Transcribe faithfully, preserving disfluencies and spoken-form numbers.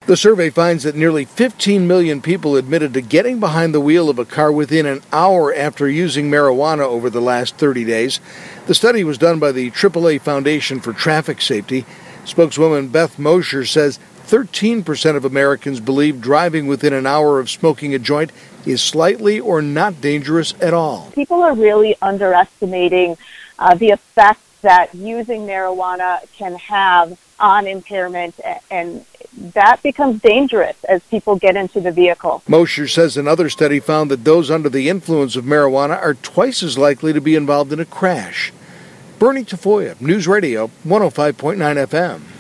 The survey finds that nearly fifteen million people admitted to getting behind the wheel of a car within an hour after using marijuana over the last thirty days. The study was done by the triple A Foundation for Traffic Safety. Spokeswoman Beth Mosher says thirteen percent of Americans believe driving within an hour of smoking a joint is slightly or not dangerous at all. People are really underestimating uh, the effects that using marijuana can have on impairment, and that becomes dangerous as people get into the vehicle. Mosher says another study found that those under the influence of marijuana are twice as likely to be involved in a crash. Bernie Tafoya, News Radio one oh five point nine F M.